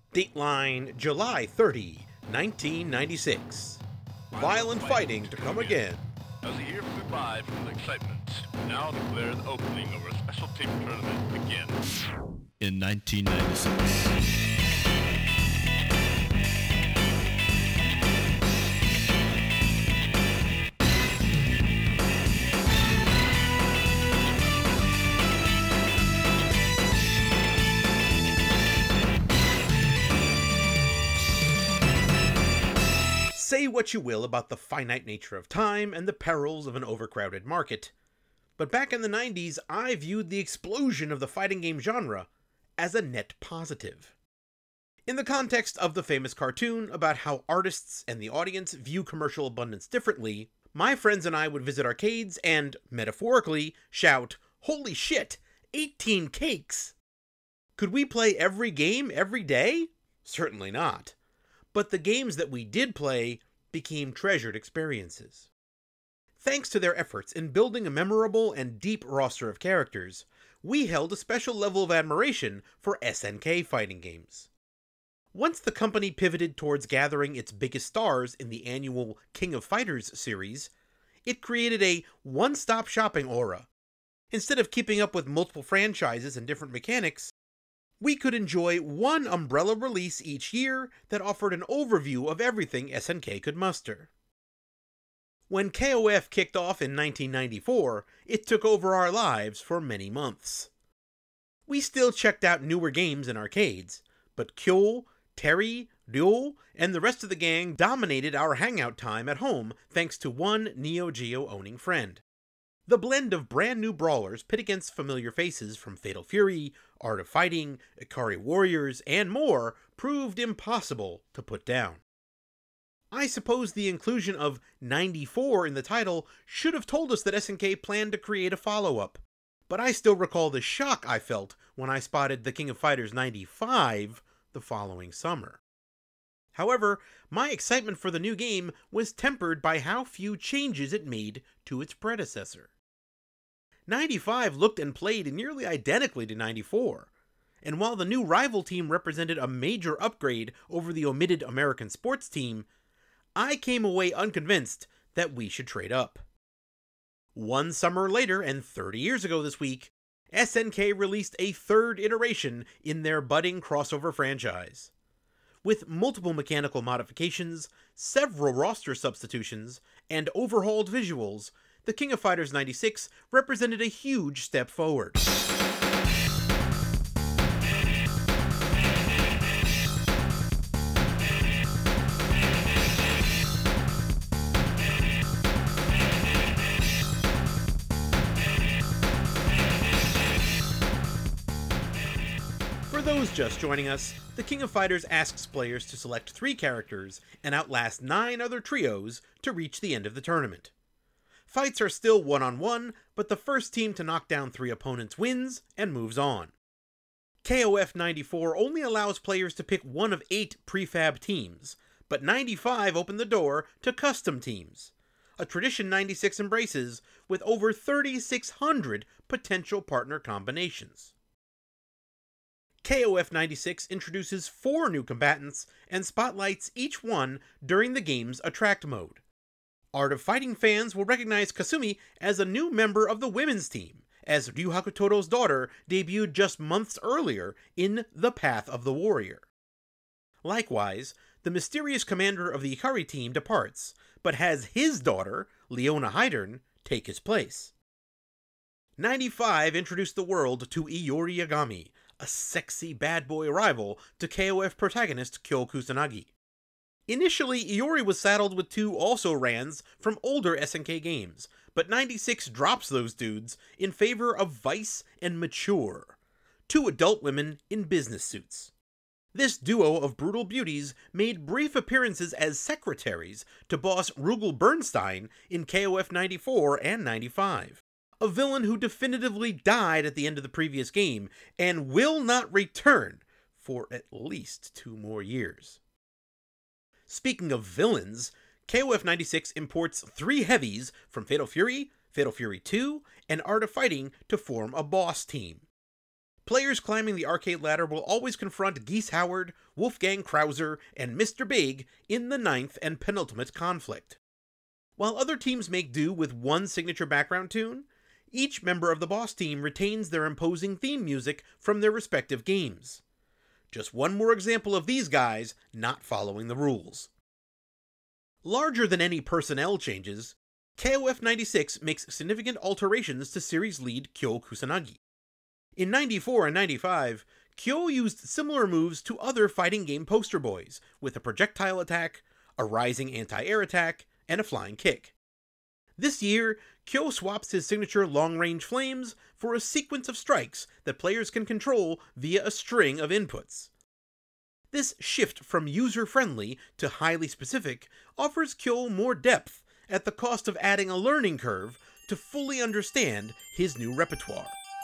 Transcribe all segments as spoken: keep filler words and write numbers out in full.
Dateline July thirtieth, nineteen ninety-six. Violent fighting to come again. As a year goodbye from the excitement, now declare the opening of our special tape tournament begins. In nineteen ninety-six. Say what you will about the finite nature of time and the perils of an overcrowded market, but back in the nineties, I viewed the explosion of the fighting game genre as a net positive. In the context of the famous cartoon about how artists and the audience view commercial abundance differently, my friends and I would visit arcades and, metaphorically, shout, "Holy shit, eighteen cakes!" Could we play every game every day? Certainly not. But the games that we did play became treasured experiences. Thanks to their efforts in building a memorable and deep roster of characters, we held a special level of admiration for S N K fighting games. Once the company pivoted towards gathering its biggest stars in the annual King of Fighters series, it created a one-stop shopping aura. Instead of keeping up with multiple franchises and different mechanics, we could enjoy one umbrella release each year that offered an overview of everything S N K could muster. When K O F kicked off in nineteen ninety-four, it took over our lives for many months. We still checked out newer games in arcades, but Kyo, Terry, Ryo, and the rest of the gang dominated our hangout time at home thanks to one Neo Geo owning friend. The blend of brand new brawlers pit against familiar faces from Fatal Fury, Art of Fighting, Ikari Warriors, and more proved impossible to put down. I suppose the inclusion of ninety-four in the title should have told us that S N K planned to create a follow-up, but I still recall the shock I felt when I spotted The King of Fighters ninety-five the following summer. However, my excitement for the new game was tempered by how few changes it made to its predecessor. ninety-five looked and played nearly identically to ninety-four, and while the new rival team represented a major upgrade over the omitted American sports team, I came away unconvinced that we should trade up. One summer later, and thirty years ago this week, S N K released a third iteration in their budding crossover franchise. With multiple mechanical modifications, several roster substitutions, and overhauled visuals, The King of Fighters ninety-six represented a huge step forward. For those just joining us, The King of Fighters asks players to select three characters and outlast nine other trios to reach the end of the tournament. Fights are still one-on-one, but the first team to knock down three opponents wins and moves on. K O F ninety-four only allows players to pick one of eight prefab teams, but ninety-five opened the door to custom teams, a tradition ninety-six embraces with over thirty-six hundred potential partner combinations. K O F ninety-six introduces four new combatants and spotlights each one during the game's Attract mode. Art of Fighting fans will recognize Kasumi as a new member of the women's team, as Ryu Hakuto's daughter debuted just months earlier in The Path of the Warrior. Likewise, the mysterious commander of the Ikari team departs, but has his daughter, Leona Hydern, take his place. ninety-five introduced the world to Iori Yagami, a sexy bad boy rival to K O F protagonist Kyo Kusanagi. Initially, Iori was saddled with two also-rans from older S N K games, but ninety-six drops those dudes in favor of Vice and Mature, two adult women in business suits. This duo of brutal beauties made brief appearances as secretaries to boss Rugal Bernstein in K O F ninety-four and ninety-five, a villain who definitively died at the end of the previous game and will not return for at least two more years. Speaking of villains, K O F ninety-six imports three heavies from Fatal Fury, Fatal Fury two, and Art of Fighting to form a boss team. Players climbing the arcade ladder will always confront Geese Howard, Wolfgang Krauser, and Mister Big in the ninth and penultimate conflict. While other teams make do with one signature background tune, each member of the boss team retains their imposing theme music from their respective games. Just one more example of these guys not following the rules. Larger than any personnel changes, K O F ninety-six makes significant alterations to series lead Kyo Kusanagi. In ninety-four and ninety-five, Kyo used similar moves to other fighting game poster boys, with a projectile attack, a rising anti-air attack, and a flying kick. This year, Kyo swaps his signature long-range flames for a sequence of strikes that players can control via a string of inputs. This shift from user-friendly to highly specific offers Kyo more depth at the cost of adding a learning curve to fully understand his new repertoire.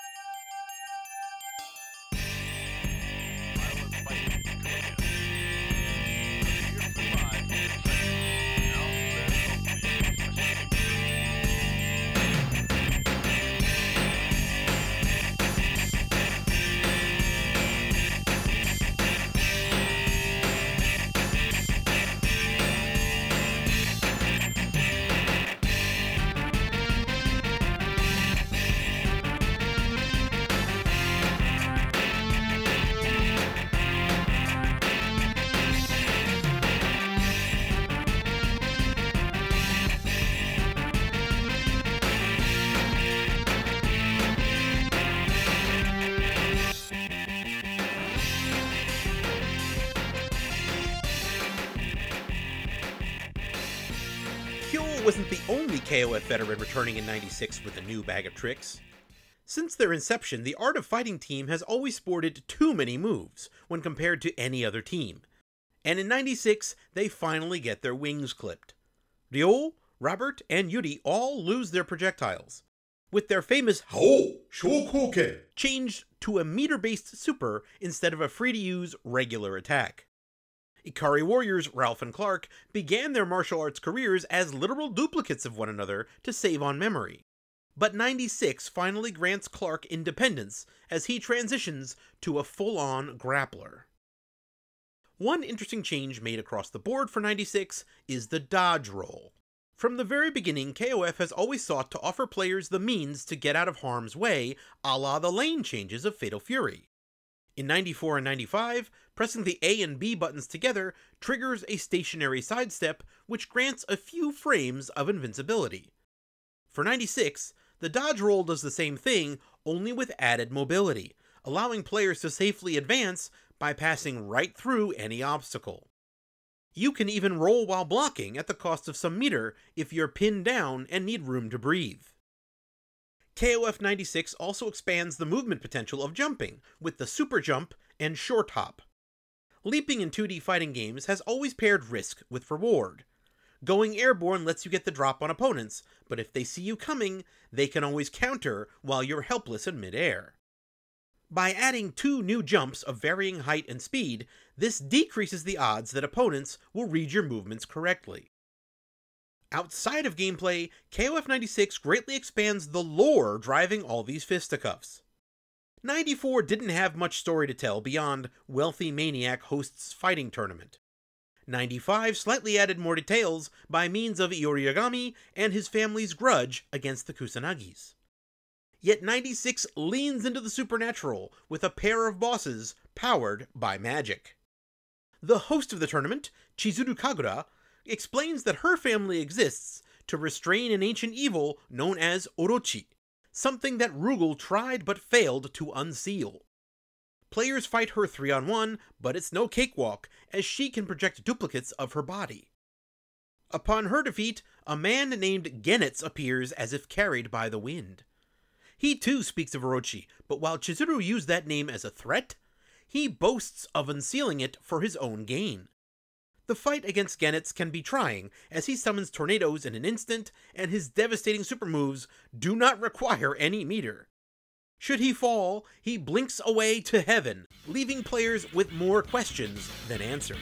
Wasn't the only K O F veteran returning in ninety-six with a new bag of tricks. Since their inception, the Art of Fighting team has always sported too many moves when compared to any other team, and in ninety-six they finally get their wings clipped. Ryo, Robert, and Yuri all lose their projectiles, with their famous Hao Shokuken changed to a meter-based super instead of a free-to-use regular attack. Ikari warriors Ralph and Clark began their martial arts careers as literal duplicates of one another to save on memory. But ninety-six finally grants Clark independence as he transitions to a full-on grappler. One interesting change made across the board for ninety-six is the dodge roll. From the very beginning, K O F has always sought to offer players the means to get out of harm's way, a la the lane changes of Fatal Fury. In ninety-four and ninety-five, pressing the A and B buttons together triggers a stationary sidestep, which grants a few frames of invincibility. For ninety-six, the dodge roll does the same thing, only with added mobility, allowing players to safely advance by passing right through any obstacle. You can even roll while blocking at the cost of some meter if you're pinned down and need room to breathe. K O F ninety-six also expands the movement potential of jumping with the super jump and short hop. Leaping in two D fighting games has always paired risk with reward. Going airborne lets you get the drop on opponents, but if they see you coming, they can always counter while you're helpless in midair. By adding two new jumps of varying height and speed, this decreases the odds that opponents will read your movements correctly. Outside of gameplay, K O F ninety-six greatly expands the lore driving all these fisticuffs. ninety-four didn't have much story to tell beyond Wealthy Maniac hosts fighting tournament. ninety-five slightly added more details by means of Yoriyagami and his family's grudge against the Kusanagis. Yet ninety-six leans into the supernatural with a pair of bosses powered by magic. The host of the tournament, Chizuru Kagura, explains that her family exists to restrain an ancient evil known as Orochi, something that Rugal tried but failed to unseal. Players fight her three on one, but it's no cakewalk, as she can project duplicates of her body. Upon her defeat, a man named Genetz appears as if carried by the wind. He too speaks of Orochi, but while Chizuru used that name as a threat, he boasts of unsealing it for his own gain. The fight against Genetz can be trying, as he summons tornadoes in an instant, and his devastating super moves do not require any meter. Should he fall, he blinks away to heaven, leaving players with more questions than answers.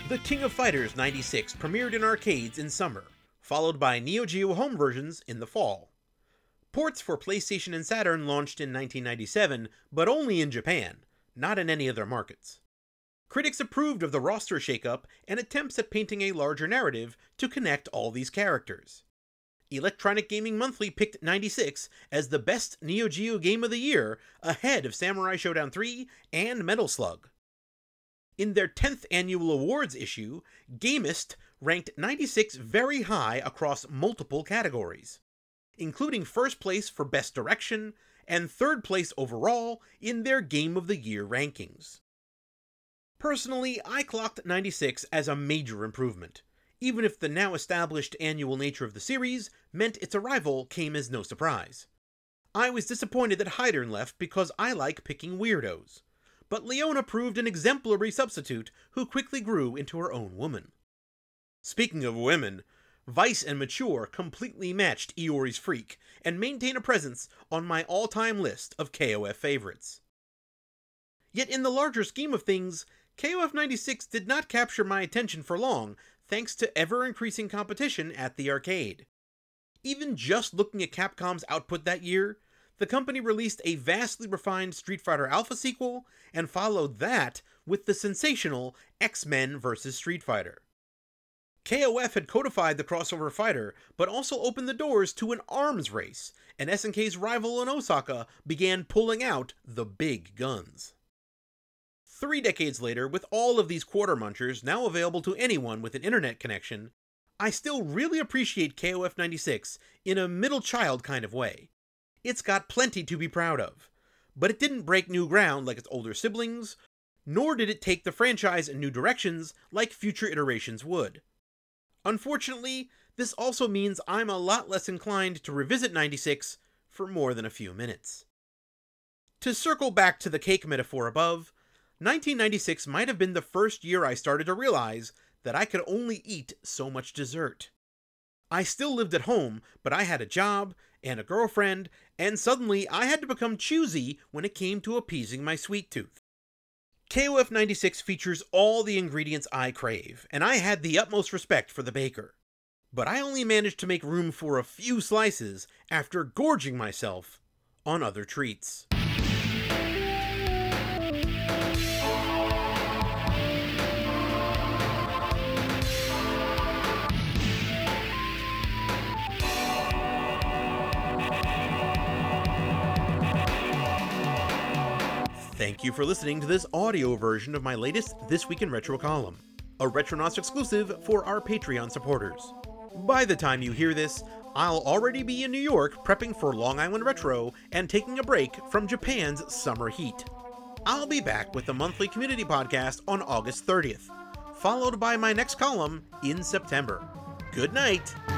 The King of Fighters ninety-six premiered in arcades in summer, followed by Neo Geo home versions in the fall. Ports for PlayStation and Saturn launched in nineteen ninety-seven, but only in Japan, not in any other markets. Critics approved of the roster shakeup and attempts at painting a larger narrative to connect all these characters. Electronic Gaming Monthly picked ninety-six as the best Neo Geo game of the year, ahead of Samurai Shodown three and Metal Slug. In their tenth annual awards issue, Gamist ranked ninety-six very high across multiple categories, including first place for Best Direction and third place overall in their Game of the Year rankings. Personally, I clocked ninety-six as a major improvement, even if the now established annual nature of the series meant its arrival came as no surprise. I was disappointed that Hydern left because I like picking weirdos, but Leona proved an exemplary substitute who quickly grew into her own woman. Speaking of women, Vice and Mature completely matched Iori's Freak and maintain a presence on my all-time list of K O F favorites. Yet in the larger scheme of things, K O F ninety-six did not capture my attention for long, thanks to ever-increasing competition at the arcade. Even just looking at Capcom's output that year, the company released a vastly refined Street Fighter Alpha sequel, and followed that with the sensational X-Men versus. Street Fighter. K O F had codified the crossover fighter, but also opened the doors to an arms race, and S N K's rival in Osaka began pulling out the big guns. Three decades later, with all of these quarter munchers now available to anyone with an internet connection, I still really appreciate K O F ninety-six in a middle child kind of way. It's got plenty to be proud of, but it didn't break new ground like its older siblings, nor did it take the franchise in new directions like future iterations would. Unfortunately, this also means I'm a lot less inclined to revisit ninety-six for more than a few minutes. To circle back to the cake metaphor above, nineteen ninety-six might have been the first year I started to realize that I could only eat so much dessert. I still lived at home, but I had a job and a girlfriend, and suddenly I had to become choosy when it came to appeasing my sweet tooth. K O F ninety-six features all the ingredients I crave, and I had the utmost respect for the baker. But I only managed to make room for a few slices after gorging myself on other treats. Thank you for listening to this audio version of my latest This Week in Retro column, a Retronauts exclusive for our Patreon supporters. By the time you hear this, I'll already be in New York prepping for Long Island Retro and taking a break from Japan's summer heat. I'll be back with the monthly community podcast on August thirtieth, followed by my next column in September. Good night!